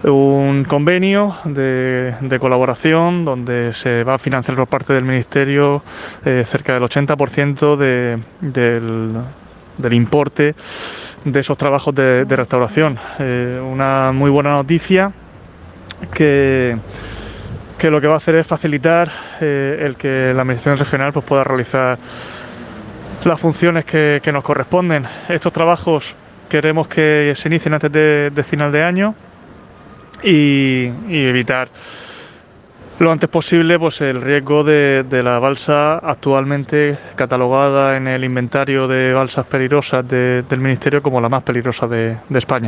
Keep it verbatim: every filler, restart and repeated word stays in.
un convenio de, de colaboración donde se va a financiar por parte del Ministerio eh, cerca del ochenta por ciento de, del, del importe de esos trabajos de, de restauración. Eh, una muy buena noticia que, que lo que va a hacer es facilitar eh, el que la Administración regional pues, pueda realizar las funciones que, que nos corresponden. Estos trabajos queremos que se inicien antes de, de final de año y, y evitar lo antes posible pues el riesgo de, de la balsa actualmente catalogada en el inventario de balsas peligrosas de, del Ministerio como la más peligrosa de, de España.